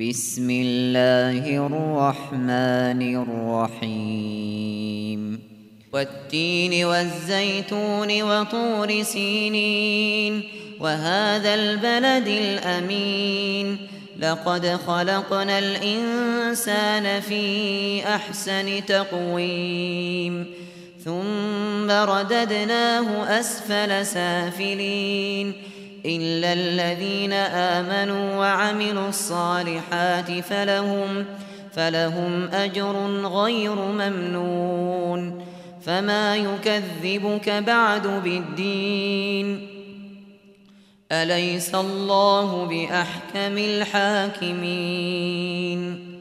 بسم الله الرحمن الرحيم والتين والزيتون وطور سينين وهذا البلد الأمين لقد خلقنا الإنسان في أحسن تقويم ثم رددناه أسفل سافلين إلا الذين آمنوا وعملوا الصالحات فلهم أجر غير ممنون فما يكذبك بعد بالدين أليس الله بأحكم الحاكمين